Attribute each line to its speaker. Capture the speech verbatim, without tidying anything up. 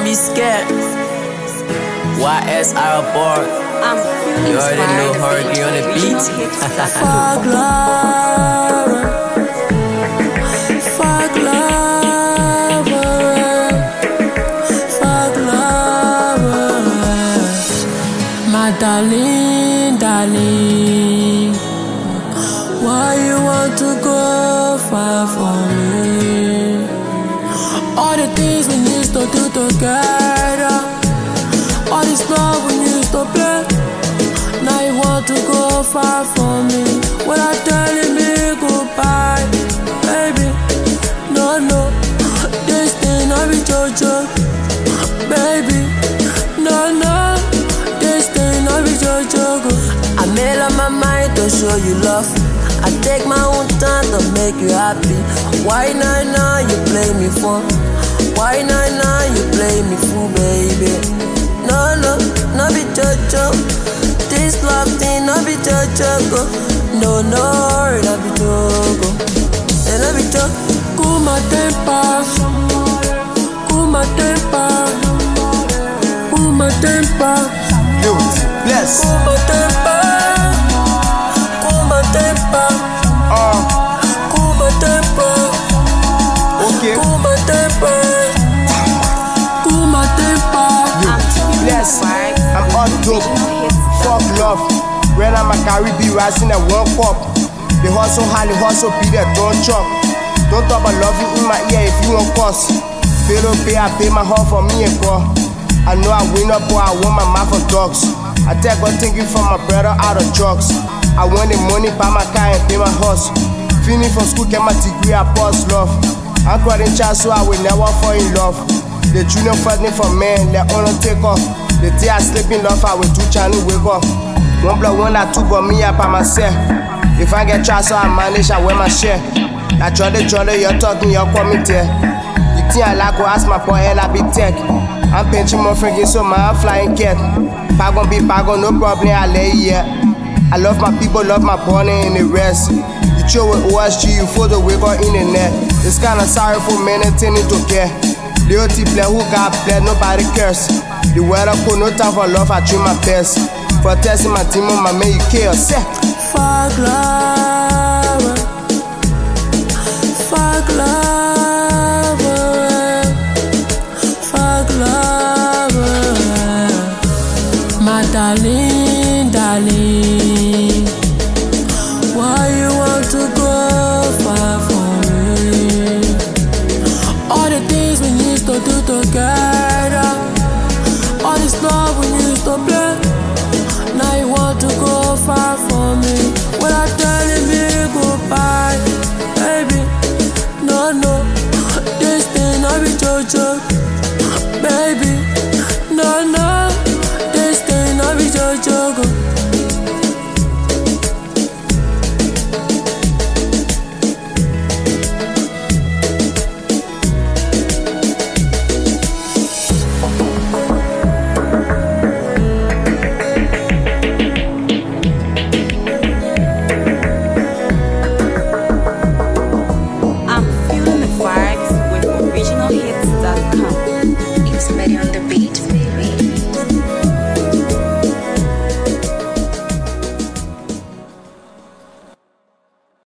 Speaker 1: be scared. Y S Airport. You already know Hurricane on the beat.
Speaker 2: Fuck love, fuck love, fuck love. My darling, darling, why you want to go far from me? All the things we used to do together, all this love we used to play. Now you want to go far from me without telling me goodbye, baby. No, no, this thing I be JoJo, baby. No, no, this thing I be JoJo. I made up my mind to show you love. I take my own time to make you happy. Why not now you play me for? Why not now you play me fool, baby? No, no, no be JoJo. This love thing, no be JoJo. No, no, no be JoJo. Then no be JoJo. Cool my temper, cool my temper, cool my temper.
Speaker 3: Youth, bless.
Speaker 2: Cool my temper, cool my temper.
Speaker 3: Uh,
Speaker 2: Cool my temper,
Speaker 3: okay.
Speaker 2: cool my temper, cool my temper.
Speaker 3: Youth, bless. I'm on dope. Fuck love. When I'm a Caribbean rising at one cup. The hustle hard, the hustle be there, don't chop. Don't talk about loving in my ear if you want cost. Pay to pay, I pay my heart for me and for. I know I win up, but I want my mouth for dogs. I take God thinking from my brother out of drugs. I want the money, buy my car and pay my house. Finish from school, get my degree, I pass love. I'm crying child, so I will never fall in love. The junior fighting for men, let honor take off. The day I sleep in love, I will do Chinese wake up. One blood, one or two, but me up by myself. If I get tried, so I manage, I wear my share. I try to try to, you're talking, you're coming there. The thing I like, will ask my boy, and I be tech. I'm pinching my friend, so my flying cat. Pagon be pagon, no problem, I lay here. I love my people, love my body and the rest. You chill with O S G, you for the wake up in the net. It's kinda sorry for men and tending to care. Loyalty play, who got play, nobody cares. The weather cool, no time for love, I treat my best. For testing my team on my man, you care, say.
Speaker 2: Fuck love, fuck love, fuck love. My darling, darling, why you want to go far from me? All the things we used to do together, all this love we used to play. Now you want to go far from me without telling me goodbye, baby. No, no, this thing I be JoJo, baby.